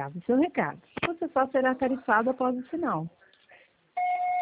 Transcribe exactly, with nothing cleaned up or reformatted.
grave seu recado. Você só será tarifado após o sinal.